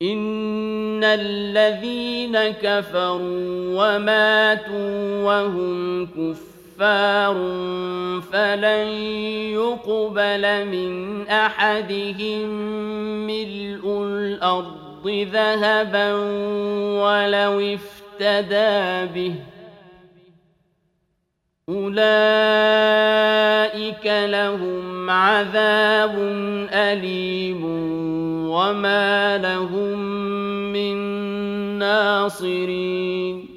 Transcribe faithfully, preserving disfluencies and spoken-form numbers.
إن الذين كفروا وماتوا وهم كفار فلن يقبل من أحدهم ملء الأرض ذهبا ولو افتدى به أولئك لهم عذاب أليم وما لهم من ناصرين